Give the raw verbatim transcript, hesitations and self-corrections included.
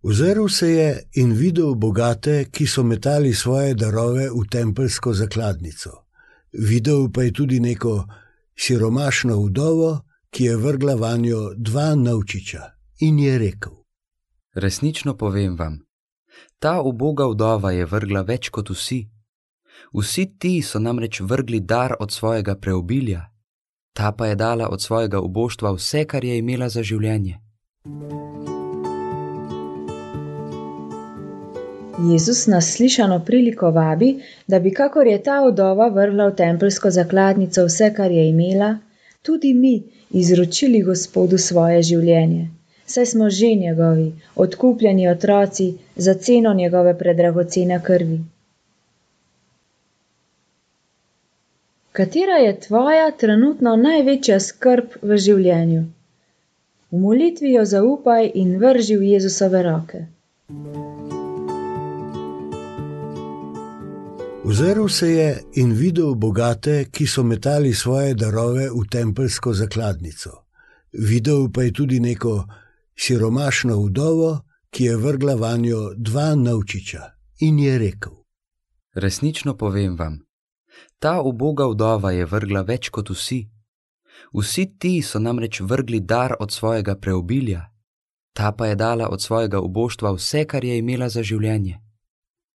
Ozrl se je in videl bogate, ki so metali svoje darove v tempelsko zakladnico. Videl pa je tudi neko siromašno vdovo, ki je vrgla vanjo dva novčiča, in je rekel: Resnično povem vam, ta uboga vdova je vrgla več kot vsi. Vsi ti so namreč vrgli dar od svojega preobilja, ta pa je dala od svojega uboštva vse, kar je imela za življenje. Jezus nas slišano priliko vabi, da bi, kakor je ta vdova vrgla v tempelsko zakladnico vse, kar je imela, tudi mi izročili Gospodu svoje življenje, saj smo že njegovi, odkupljeni otroci za ceno njegove predragocene krvi. Katera je tvoja trenutno največja skrb v življenju? V molitvi jo zaupaj in vrži v Jezusove roke. Ozrl se je in videl bogate, ki so metali svoje darove v tempelsko zakladnico. Videl pa je tudi neko siromašno vdovo, ki je vrgla vanjo dva novčiča, in je rekel: Resnično povem vam, ta uboga vdova je vrgla več kot vsi. Vsi ti so namreč vrgli dar od svojega preobilja, ta pa je dala od svojega uboštva vse, kar je imela za življenje.